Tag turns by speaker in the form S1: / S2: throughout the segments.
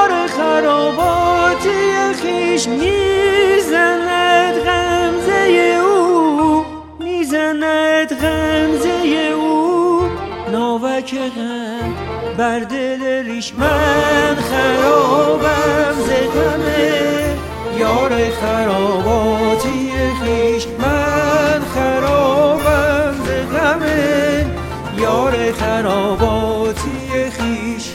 S1: یار خراباتی خیش میزند غمزه او، میزند غمزه او، ناوک غم بر دل ریش. من خرابم ز غمه یار خراباتی خیش، من خرابم ز غمه یار خراباتی خیش.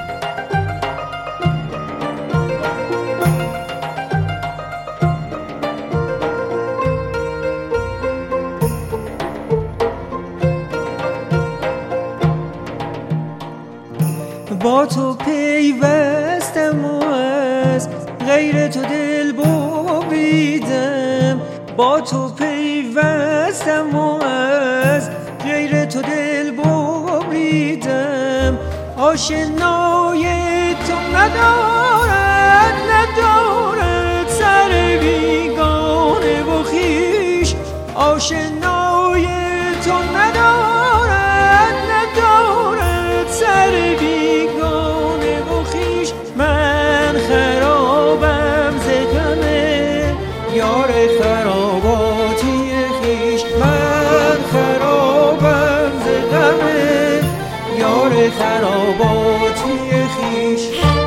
S1: با تو پیوستم و از غیر تو دل بریدم، با تو پیوستم و از غیر تو دل بریدم. آشنای تو ندارد ندارد سر بیگانه و خویش، آشنای تو ندارد ندارد سر بیگانه و خویش. من خرابم ز غمه یار خراباتی خیش، من خرابم ز غمه یار خراباتی خیش.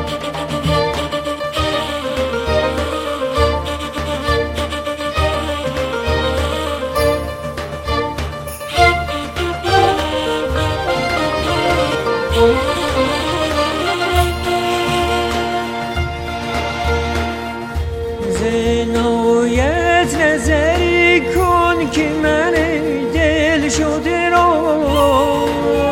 S1: زنایت نظری کن که من دل شده را،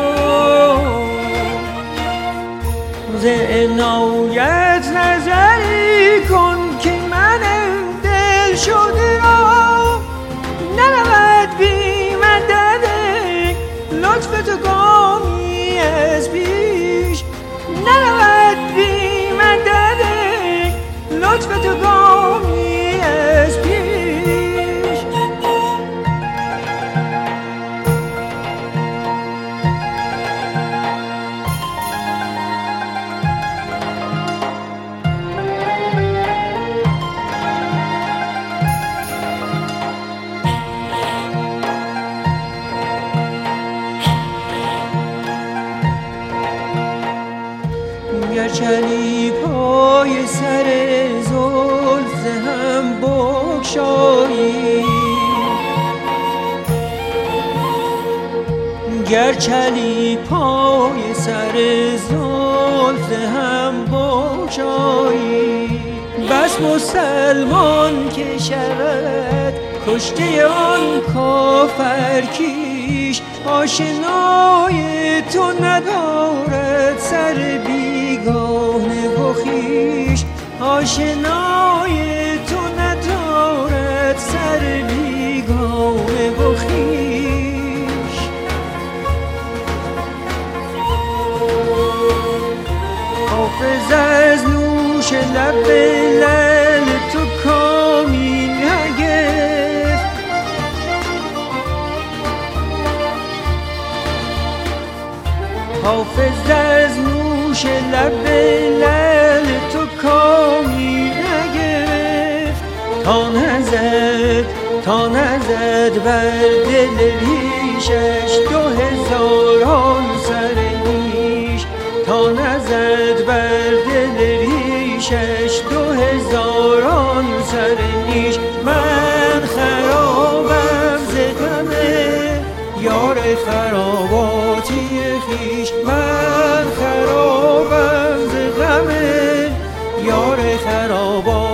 S1: زنایت نظری کن که من دل شده را، نرود بی مدد لطف تو گامی از پیش، نرود بی مدد لطف تو گامی از پیش. گر چلی پای سر زلف هم بگشایی، گر چلی پای سر زلف هم بگشایی، بس مسلمان که شود کشته آن کافر کیش، آشنای تو ندارد سر بیگانه و خویش، آشنای تو ندارد سر بیگانه و خویش. حافظ از نوش لب لعل تو کامی نگرفت، حافظ از نوش لب لعل تو کامی نگرفت. تا نزد بر دل ریشش 2000 سر نیش، تا نزد بر دل ریشش 2000 سر نیش. من خرابم ز غمه یار خراباتی خیش، من خرابم ز غمه یار خراباتی